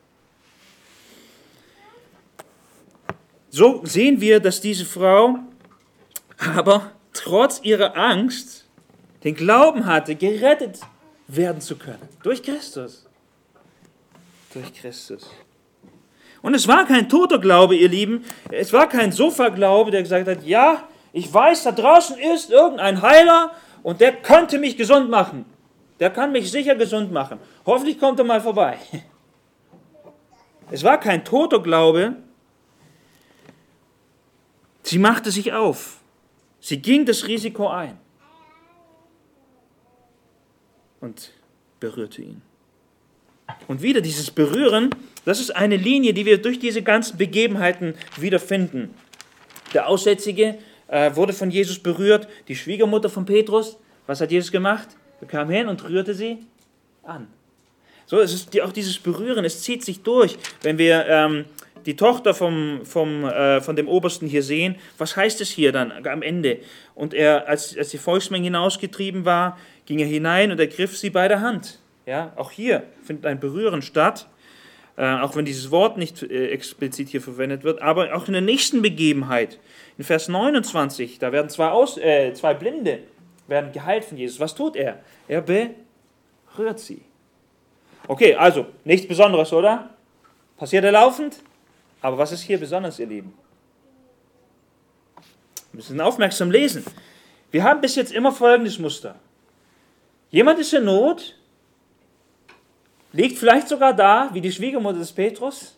So sehen wir, dass diese Frau aber trotz ihrer Angst den Glauben hatte, gerettet werden zu können. Durch Christus. Durch Christus. Und es war kein toter Glaube, ihr Lieben. Es war kein Sofa-Glaube, der gesagt hat, ja, ich weiß, da draußen ist irgendein Heiler und der könnte mich gesund machen. Der kann mich sicher gesund machen. Hoffentlich kommt er mal vorbei. Es war kein toter Glaube. Sie machte sich auf. Sie ging das Risiko ein. Und berührte ihn. Und wieder dieses Berühren, das ist eine Linie, die wir durch diese ganzen Begebenheiten wiederfinden. Der Aussätzige äh, wurde von Jesus berührt, die Schwiegermutter von Petrus, was hat Jesus gemacht? Er kam hin und rührte sie an. So, es ist auch dieses Berühren, es zieht sich durch. Wenn wir ähm, die Tochter vom, vom, äh, von dem Obersten hier sehen, was heißt es hier dann am Ende? Und er, als, als die Volksmenge hinausgetrieben war, ging er hinein und ergriff sie bei der Hand. Ja, auch hier findet ein Berühren statt, äh, auch wenn dieses Wort nicht äh, explizit hier verwendet wird, aber auch in der nächsten Begebenheit, in Vers neunundzwanzig, da werden zwei, Aus, äh, zwei Blinde werden geheilt von Jesus. Was tut er? Er berührt sie. Okay, also nichts Besonderes, oder? Passiert er laufend? Aber was ist hier besonders, ihr Lieben? Wir müssen aufmerksam lesen. Wir haben bis jetzt immer folgendes Muster. Jemand ist in Not, liegt vielleicht sogar da, wie die Schwiegermutter des Petrus,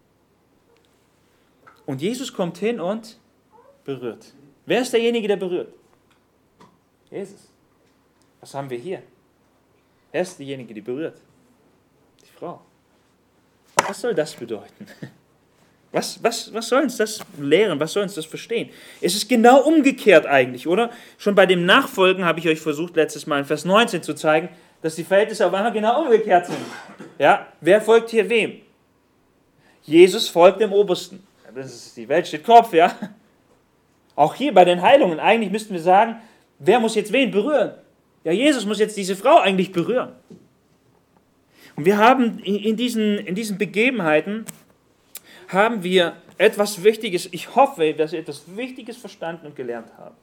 und Jesus kommt hin und berührt. Wer ist derjenige, der berührt? Jesus. Was haben wir hier? Wer ist diejenige, die berührt? Die Frau. Was soll das bedeuten? Was, was, was soll uns das lehren? Was soll uns das verstehen? Es ist genau umgekehrt eigentlich, oder? Schon bei dem Nachfolgen habe ich euch versucht, letztes Mal in Vers neunzehn zu zeigen, dass die Verhältnisse auf einmal genau umgekehrt sind. Ja? Wer folgt hier wem? Jesus folgt dem Obersten. Das ist, die Welt steht Kopf, ja? Auch hier bei den Heilungen, eigentlich müssten wir sagen, wer muss jetzt wen berühren? Ja, Jesus muss jetzt diese Frau eigentlich berühren. Und wir haben in diesen, in diesen Begebenheiten haben wir etwas Wichtiges, ich hoffe, dass wir etwas Wichtiges verstanden und gelernt haben.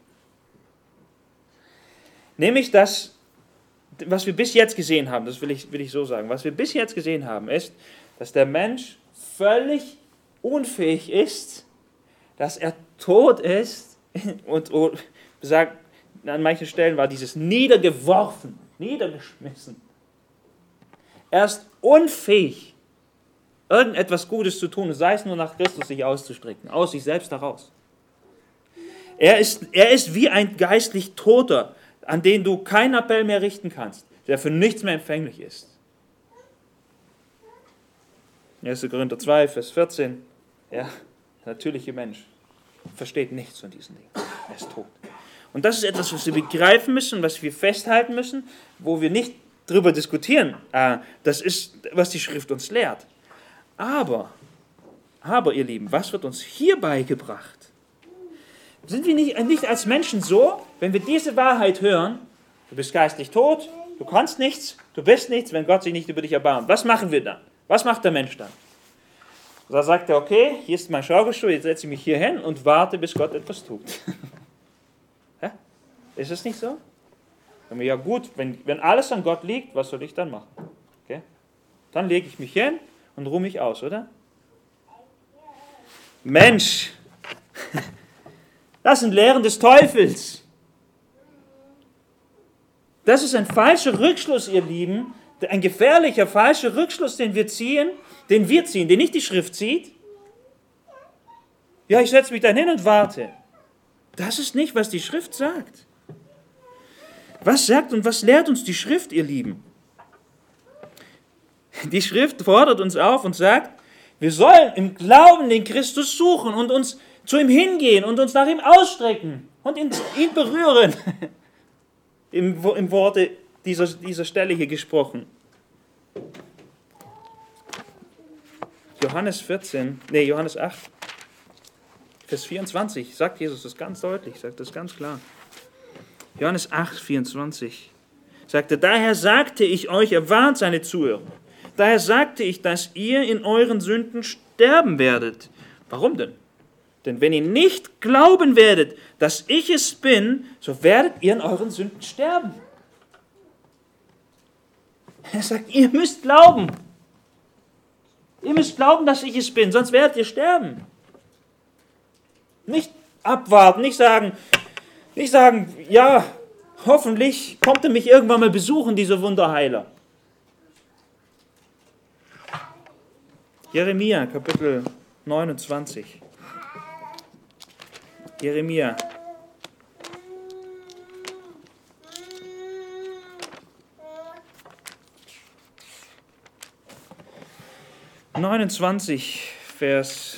Nämlich das, was wir bis jetzt gesehen haben, das will ich, will ich so sagen, was wir bis jetzt gesehen haben, ist, dass der Mensch völlig unfähig ist, dass er tot ist und, und sagt, an manchen Stellen war dieses niedergeworfen, niedergeschmissen. Er ist unfähig, irgendetwas Gutes zu tun, sei es nur nach Christus sich auszustrecken, aus sich selbst heraus. Er ist, er ist wie ein geistlich Toter, an den du keinen Appell mehr richten kannst, der für nichts mehr empfänglich ist. erster Korinther zwei, Vers vierzehn. Ja, der natürliche Mensch versteht nichts von diesen Dingen. Er ist tot. Und das ist etwas, was wir begreifen müssen, was wir festhalten müssen, wo wir nicht drüber diskutieren. Das ist, was die Schrift uns lehrt. Aber, aber ihr Lieben, was wird uns hier beigebracht? Sind wir nicht, nicht als Menschen so, wenn wir diese Wahrheit hören, du bist geistlich tot, du kannst nichts, du bist nichts, wenn Gott sich nicht über dich erbarmt. Was machen wir dann? Was macht der Mensch dann? Da sagt er, okay, hier ist mein Schaukelstuhl, jetzt setze ich mich hier hin und warte, bis Gott etwas tut. Hä? Ist es nicht so? Ja gut, wenn, wenn alles an Gott liegt, was soll ich dann machen? Okay? Dann lege ich mich hin und ruhe mich aus, oder? Mensch, das sind Lehren des Teufels. Das ist ein falscher Rückschluss, ihr Lieben, ein gefährlicher, falscher Rückschluss, den wir ziehen, den wir ziehen, den nicht die Schrift zieht. Ja, ich setze mich dann hin und warte. Das ist nicht, was die Schrift sagt. Was sagt und was lehrt uns die Schrift, ihr Lieben? Die Schrift fordert uns auf und sagt, wir sollen im Glauben den Christus suchen und uns zu ihm hingehen und uns nach ihm ausstrecken und ihn, ihn berühren. Im, Im Worte dieser, dieser Stelle hier gesprochen. Johannes vierzehn, nee, Johannes acht, Vers vierundzwanzig, sagt Jesus das ganz deutlich, sagt das ganz klar. Johannes acht, vierundzwanzig, sagte, daher sagte ich euch, er warnt seine Zuhörer, daher sagte ich, dass ihr in euren Sünden sterben werdet. Warum denn? Denn wenn ihr nicht glauben werdet, dass ich es bin, so werdet ihr in euren Sünden sterben. Er sagt, ihr müsst glauben. Ihr müsst glauben, dass ich es bin, sonst werdet ihr sterben. Nicht abwarten, nicht sagen, nicht sagen, ja, hoffentlich kommt er mich irgendwann mal besuchen, dieser Wunderheiler. Jeremia, Kapitel neunundzwanzig. Jeremia. neunundzwanzig, Vers,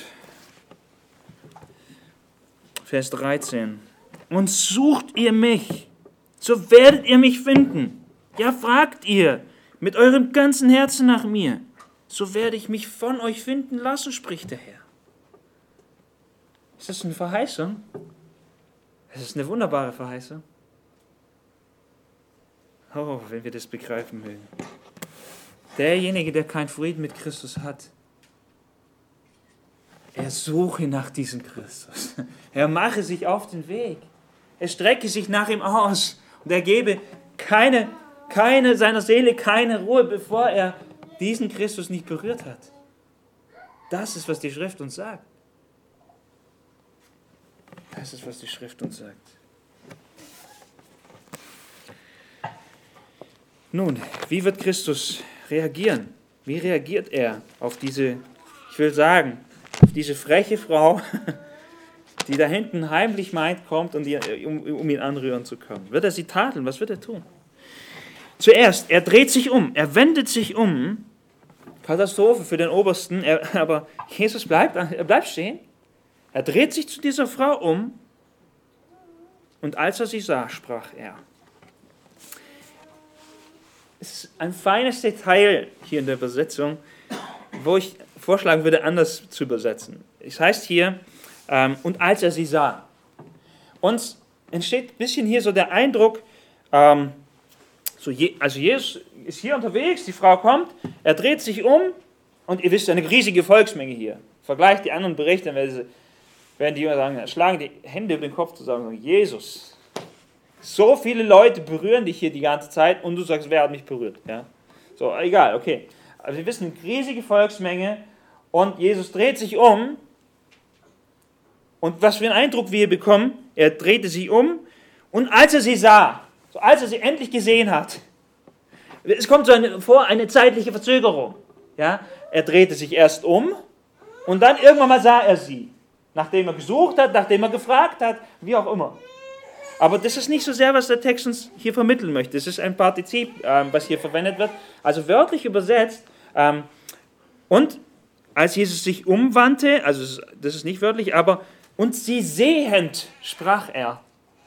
Vers dreizehn. Und sucht ihr mich, so werdet ihr mich finden. Ja, fragt ihr mit eurem ganzen Herzen nach mir, so werde ich mich von euch finden lassen, spricht der Herr. Ist das eine Verheißung? Es ist eine wunderbare Verheißung. Oh, wenn wir das begreifen mögen. Derjenige, der keinen Frieden mit Christus hat, er suche nach diesem Christus. Er mache sich auf den Weg. Er strecke sich nach ihm aus und er gebe keine, keine, seiner Seele keine Ruhe, bevor er diesen Christus nicht berührt hat. Das ist, was die Schrift uns sagt. Das ist, was die Schrift uns sagt. Nun, wie wird Christus reagieren? Wie reagiert er auf diese, ich will sagen, auf diese freche Frau, die da hinten heimlich meint, kommt, um, um ihn anrühren zu können? Wird er sie tadeln? Was wird er tun? Zuerst, er dreht sich um, er wendet sich um. Katastrophe für den Obersten, er, aber Jesus bleibt, er bleibt stehen. Er dreht sich zu dieser Frau um und als er sie sah, sprach er. Es ist ein feines Detail hier in der Übersetzung, wo ich vorschlagen würde, anders zu übersetzen. Es heißt hier, ähm, und als er sie sah. Uns entsteht ein bisschen hier so der Eindruck, ähm, so je, also Jesus ist hier unterwegs, die Frau kommt, er dreht sich um und ihr wisst, eine riesige Volksmenge hier. Vergleicht die anderen Berichte, dann werden die Jünger sagen, schlagen die Hände über den Kopf zusammen und sagen, Jesus, so viele Leute berühren dich hier die ganze Zeit und du sagst, wer hat mich berührt? Ja? So, egal, okay. Also wir wissen, eine riesige Volksmenge und Jesus dreht sich um und was für einen Eindruck wir hier bekommen, er drehte sich um und als er sie sah, so als er sie endlich gesehen hat, es kommt so eine, vor eine zeitliche Verzögerung. Ja, er drehte sich erst um und dann irgendwann mal sah er sie. Nachdem er gesucht hat, nachdem er gefragt hat, wie auch immer. Aber das ist nicht so sehr, was der Text uns hier vermitteln möchte. Es ist ein Partizip, ähm, was hier verwendet wird. Also wörtlich übersetzt. Ähm, und als Jesus sich umwandte, also das ist nicht wörtlich, aber und sie sehend sprach er.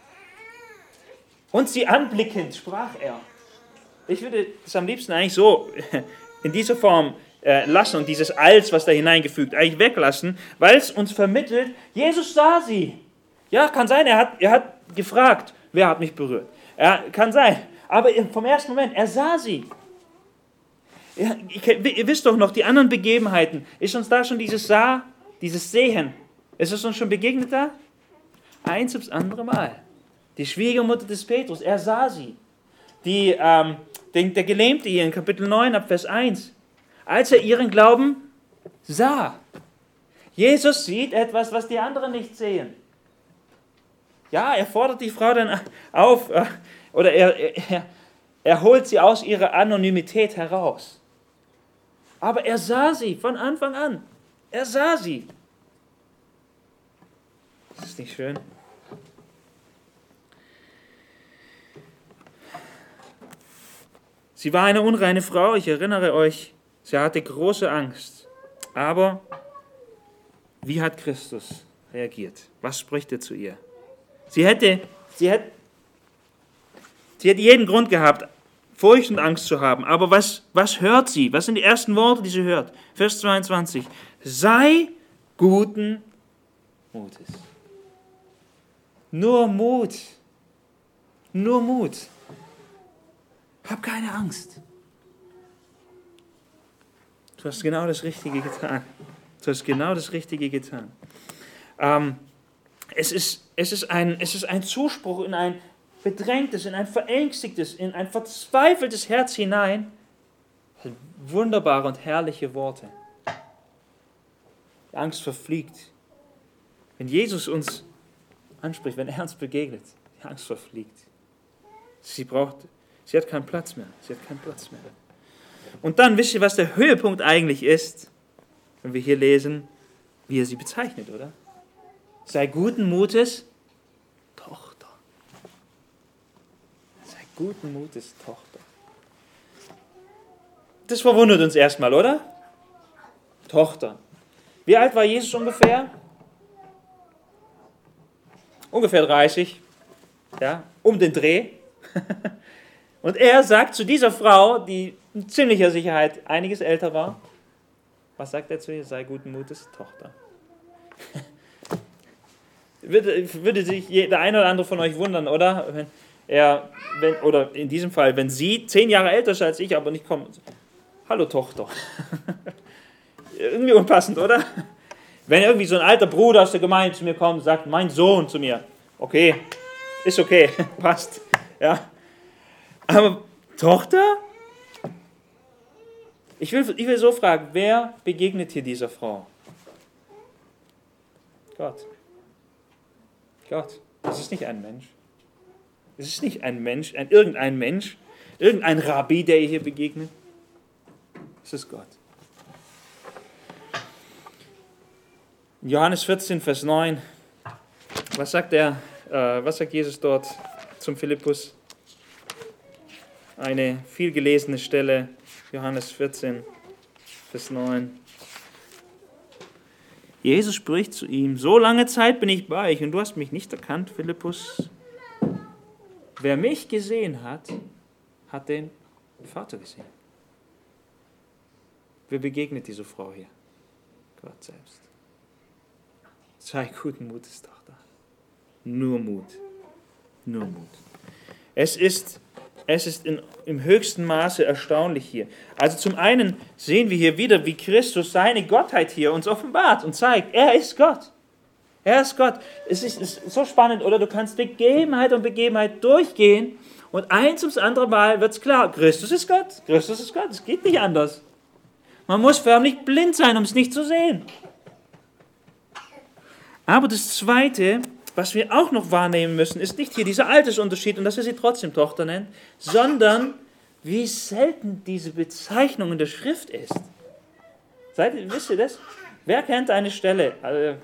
Und sie anblickend sprach er. Ich würde das am liebsten eigentlich so in dieser Form äh, lassen und dieses Als, was da hineingefügt, eigentlich weglassen, weil es uns vermittelt, Jesus sah sie. Ja, kann sein, er hat, er hat gefragt, wer hat mich berührt. Ja, kann sein, aber vom ersten Moment, er sah sie. Ja, ihr wisst doch noch, die anderen Begebenheiten, ist uns da schon dieses Sah, dieses Sehen, ist es uns schon begegnet da? Eins ums andere Mal. Die Schwiegermutter des Petrus, er sah sie. Die, ähm, der, der Gelähmte hier in Kapitel neun, ab Vers eins, als er ihren Glauben sah. Jesus sieht etwas, was die anderen nicht sehen. Ja, er fordert die Frau dann auf, oder er, er, er holt sie aus ihrer Anonymität heraus. Aber er sah sie von Anfang an. Er sah sie. Das ist nicht schön. Sie war eine unreine Frau, ich erinnere euch, sie hatte große Angst. Aber wie hat Christus reagiert? Was spricht er zu ihr? Sie hätte, sie hätte, sie hätte jeden Grund gehabt, Furcht und Angst zu haben. Aber was, was hört sie? Was sind die ersten Worte, die sie hört? Vers zweiundzwanzig. Sei guten Mutes. Nur Mut. Nur Mut. Hab keine Angst. Du hast genau das Richtige getan. Du hast genau das Richtige getan. Ähm, es ist, es ist ein, es ist ein Zuspruch in ein bedrängtes, in ein verängstigtes, in ein verzweifeltes Herz hinein. Wunderbare und herrliche Worte. Die Angst verfliegt. Wenn Jesus uns anspricht, wenn er uns begegnet, die Angst verfliegt. Sie braucht, sie hat keinen Platz mehr. Sie hat keinen Platz mehr. Und dann wisst ihr, was der Höhepunkt eigentlich ist, wenn wir hier lesen, wie er sie bezeichnet, oder? Sei guten Mutes, Tochter. Sei guten Mutes, Tochter. Das verwundert uns erstmal, oder? Tochter. Wie alt war Jesus ungefähr? Ungefähr dreißig. Ja, um den Dreh. Und er sagt zu dieser Frau, die mit ziemlicher Sicherheit einiges älter war, was sagt er zu ihr? Sei guten Mutes, Tochter. würde, würde sich der eine oder andere von euch wundern, oder? Wenn er, wenn, oder in diesem Fall, wenn sie zehn Jahre älter ist als ich, aber nicht kommt. Hallo Tochter. Irgendwie unpassend, oder? Wenn irgendwie so ein alter Bruder aus der Gemeinde zu mir kommt und sagt, mein Sohn zu mir. Okay, ist okay, passt. Ja. Aber Tochter? Ich will, ich will so fragen, wer begegnet hier dieser Frau? Gott. Gott. Das ist nicht ein Mensch. Es ist nicht ein Mensch, ein, irgendein Mensch, irgendein Rabbi, der ihr hier begegnet. Es ist Gott. In Johannes vierzehn, Vers neun, was sagt er, äh, was sagt Jesus dort zum Philippus? Eine vielgelesene Stelle, Johannes vierzehn, Vers neun. Jesus spricht zu ihm, so lange Zeit bin ich bei euch und du hast mich nicht erkannt, Philippus. Wer mich gesehen hat, hat den Vater gesehen. Wer begegnet diese Frau hier? Gott selbst. Sei guten Mutes, Tochter. Nur Mut. Nur Mut. Es ist, es ist in, im höchsten Maße erstaunlich hier. Also zum einen sehen wir hier wieder, wie Christus seine Gottheit hier uns offenbart und zeigt, er ist Gott. Er ist Gott. Es ist, es ist so spannend, oder? Du kannst Begebenheit um Begebenheit durchgehen und eins ums andere Mal wird es klar, Christus ist Gott. Christus ist Gott. Es geht nicht anders. Man muss förmlich blind sein, um es nicht zu sehen. Aber das Zweite, was wir auch noch wahrnehmen müssen, ist nicht hier dieser Altersunterschied und dass er sie trotzdem Tochter nennt, sondern wie selten diese Bezeichnung in der Schrift ist. Seid ihr, wisst ihr das? Wer kennt eine Stelle? Also,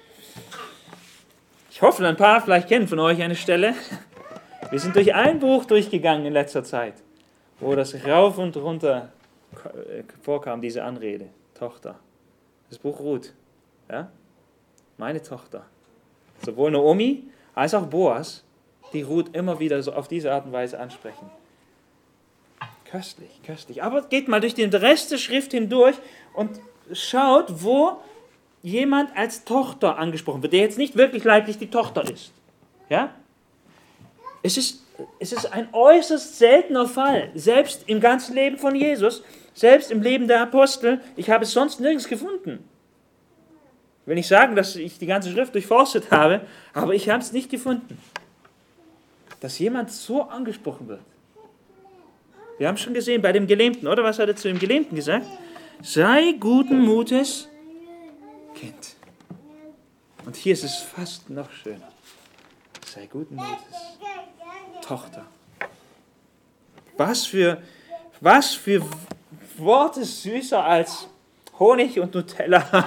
ich hoffe, ein paar vielleicht kennen von euch eine Stelle. Wir sind durch ein Buch durchgegangen in letzter Zeit, wo das rauf und runter vorkam, diese Anrede. Tochter. Das Buch Ruth. Ja? Meine Tochter. Sowohl Naomi als auch Boas, die Ruth immer wieder so auf diese Art und Weise ansprechen. Köstlich, köstlich. Aber geht mal durch den Rest der Schrift hindurch und schaut, wo jemand als Tochter angesprochen wird, der jetzt nicht wirklich leiblich die Tochter ist. Ja? Es ist, es ist ein äußerst seltener Fall, selbst im ganzen Leben von Jesus, selbst im Leben der Apostel. Ich habe es sonst nirgends gefunden. Ich will nicht sagen, dass ich die ganze Schrift durchforstet habe, aber ich habe es nicht gefunden, dass jemand so angesprochen wird. Wir haben schon gesehen bei dem Gelähmten, oder? Was hat er zu dem Gelähmten gesagt? Sei guten Mutes, Kind. Und hier ist es fast noch schöner. Sei guten Mutes, Tochter. Was für, was für Worte süßer als Honig und Nutella.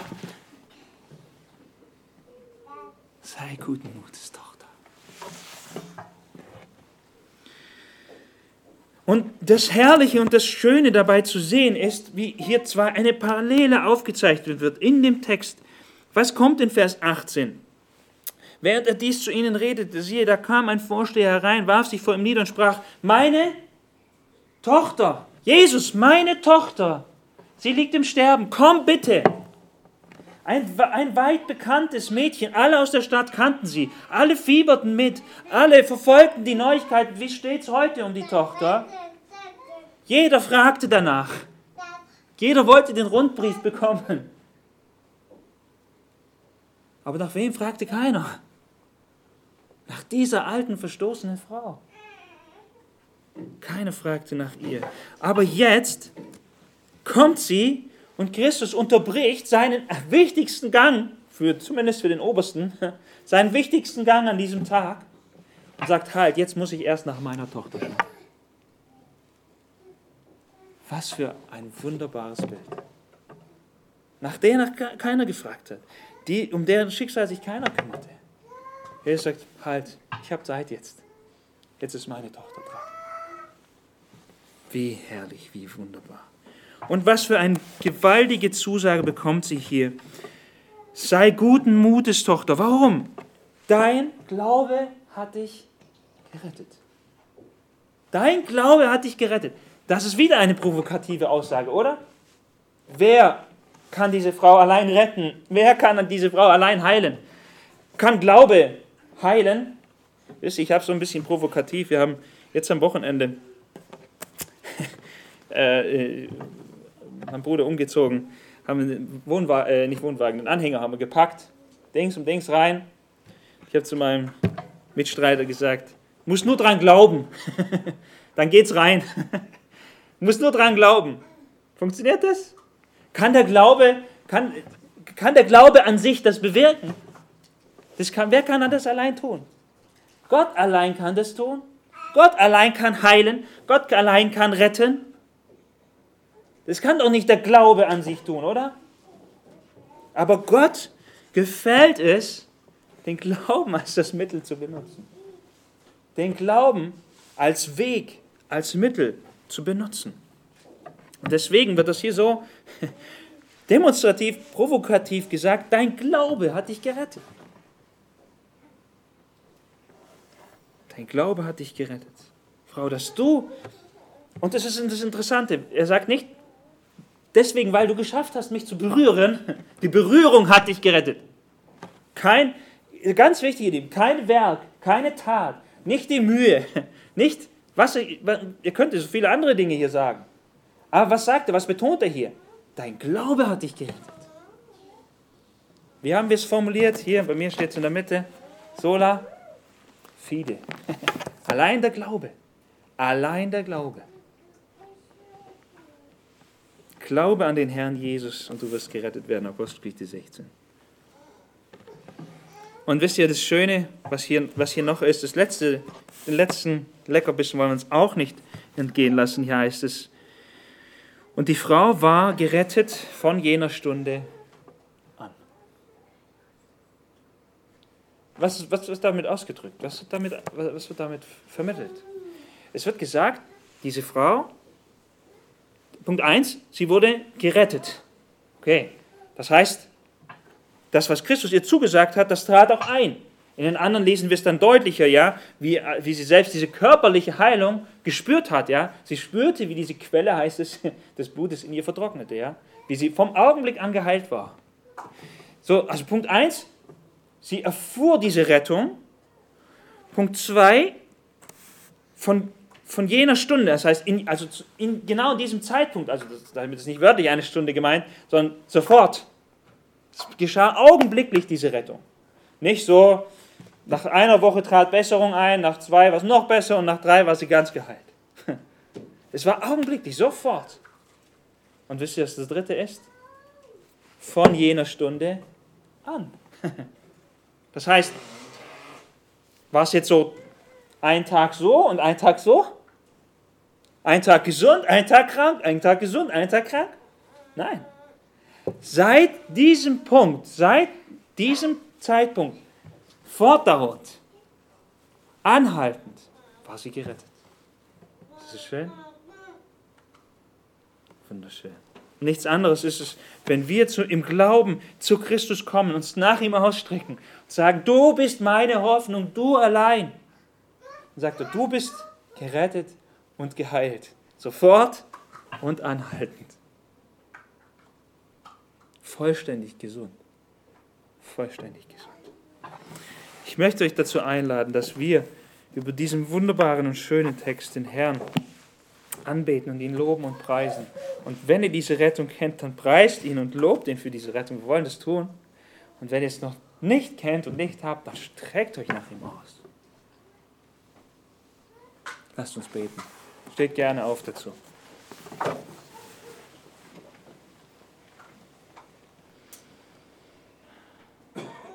Sei guten Mutes, Tochter. Und das Herrliche und das Schöne dabei zu sehen ist, wie hier zwar eine Parallele aufgezeichnet wird in dem Text. Was kommt in Vers achtzehn? Während er dies zu ihnen redete, siehe, da kam ein Vorsteher herein, warf sich vor ihm nieder und sprach, meine Tochter, Jesus, meine Tochter, sie liegt im Sterben, komm bitte. Ein, ein weit bekanntes Mädchen, alle aus der Stadt kannten sie, alle fieberten mit, alle verfolgten die Neuigkeiten, wie steht's heute um die Tochter? Jeder fragte danach, jeder wollte den Rundbrief bekommen. Aber nach wem fragte keiner? Nach dieser alten, verstoßenen Frau. Keiner fragte nach ihr. Aber jetzt kommt sie und Christus unterbricht seinen wichtigsten Gang, für, zumindest für den Obersten, seinen wichtigsten Gang an diesem Tag und sagt, halt, jetzt muss ich erst nach meiner Tochter schauen. Was für ein wunderbares Bild. Nach der nach keiner gefragt hat, die, um deren Schicksal sich keiner kümmerte. Er sagt, halt, ich habe Zeit jetzt. Jetzt ist meine Tochter dran. Wie herrlich, wie wunderbar. Und was für eine gewaltige Zusage bekommt sie hier. Sei guten Mutes, Tochter. Warum? Dein Glaube hat dich gerettet. Dein Glaube hat dich gerettet. Das ist wieder eine provokative Aussage, oder? Wer kann diese Frau allein retten? Wer kann diese Frau allein heilen? Kann Glaube heilen? Wisst ihr, ich habe so ein bisschen provokativ. Wir haben jetzt am Wochenende äh, mein Bruder umgezogen, haben einen Wohnwagen, äh, nicht Wohnwagen, einen Anhänger haben wir gepackt, Dings um Dings rein. Ich habe zu meinem Mitstreiter gesagt, muss nur dran glauben, dann geht's rein. Muss nur dran glauben. Funktioniert das? Kann der Glaube, kann, kann der Glaube an sich das bewirken? Das kann, wer kann das allein tun? Gott allein kann das tun. Gott allein kann heilen. Gott allein kann retten. Das kann doch nicht der Glaube an sich tun, oder? Aber Gott gefällt es, den Glauben als das Mittel zu benutzen. Den Glauben als Weg, als Mittel zu benutzen. Und deswegen wird das hier so demonstrativ, provokativ gesagt, dein Glaube hat dich gerettet. Dein Glaube hat dich gerettet. Frau, dass du, und das ist das Interessante, er sagt nicht, deswegen, weil du geschafft hast, mich zu berühren, die Berührung hat dich gerettet. Kein, ganz wichtig, ihr Lieben, kein Werk, keine Tat, nicht die Mühe, nicht, was, ihr könnt so viele andere Dinge hier sagen. Aber was sagt er, was betont er hier? Dein Glaube hat dich gerettet. Wie haben wir es formuliert? Hier, bei mir steht es in der Mitte, sola fide. Allein der Glaube. Allein der Glaube. Glaube an den Herrn Jesus und du wirst gerettet werden, Apostelgeschichte sechzehn. Und wisst ihr, das Schöne, was hier, was hier noch ist, das letzte, den letzten Leckerbissen wollen wir uns auch nicht entgehen lassen. Hier heißt es, Und die Frau war gerettet von jener Stunde an. Was, was ist damit ausgedrückt? Was wird damit, was wird damit vermittelt? Es wird gesagt, diese Frau, Punkt eins, sie wurde gerettet. Okay, das heißt, das, was Christus ihr zugesagt hat, das trat auch ein. In den anderen lesen wir es dann deutlicher, ja, wie, wie sie selbst diese körperliche Heilung gespürt hat, ja. Sie spürte, wie diese Quelle, heißt es, des Blutes in ihr vertrocknete, ja. Wie sie vom Augenblick an geheilt war. So, also Punkt eins, sie erfuhr diese Rettung. Punkt zwei, von, von jener Stunde, das heißt, in, also in genau in diesem Zeitpunkt, also das, damit ist nicht wörtlich eine Stunde gemeint, sondern sofort. Es geschah augenblicklich diese Rettung. Nicht so, nach einer Woche trat Besserung ein, nach zwei war es noch besser und nach drei war sie ganz geheilt. Es war augenblicklich, sofort. Und wisst ihr, was das dritte ist? Von jener Stunde an. Das heißt, war es jetzt so ein Tag so und ein Tag so? Ein Tag gesund, ein Tag krank, ein Tag gesund, ein Tag krank? Nein. Seit diesem Punkt, seit diesem Zeitpunkt, fortdauernd, anhaltend, war sie gerettet. Das ist schön. Wunderschön. Nichts anderes ist es, wenn wir zu, im Glauben zu Christus kommen, uns nach ihm ausstrecken und sagen, du bist meine Hoffnung, du allein. Und sagt er, du bist gerettet und geheilt. Sofort und anhaltend. Vollständig gesund. Vollständig gesund. Ich möchte euch dazu einladen, dass wir über diesen wunderbaren und schönen Text den Herrn anbeten und ihn loben und preisen. Und wenn ihr diese Rettung kennt, dann preist ihn und lobt ihn für diese Rettung. Wir wollen das tun. Und wenn ihr es noch nicht kennt und nicht habt, dann streckt euch nach ihm aus. Lasst uns beten. Steht gerne auf dazu.